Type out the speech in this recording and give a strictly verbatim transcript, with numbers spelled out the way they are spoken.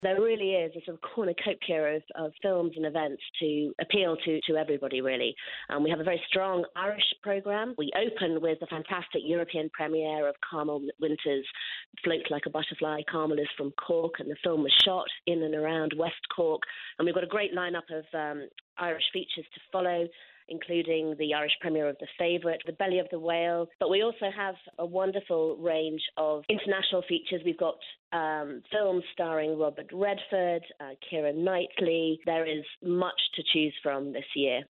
There really is a sort of cornucopia of, of films and events to appeal to, to everybody, really. Um, we have a very strong Irish programme. We open with the fantastic European premiere of Carmel Winter's Float Like a Butterfly. Carmel is from Cork, and the film was shot in and around West Cork. And we've got a great lineup of um, Irish features to follow, including the Irish premiere of The Favourite, The Belly of the Whale. But we also have a wonderful range of international features. We've got um, films starring Robert Redford, uh, Keira Knightley. There is much to choose from this year.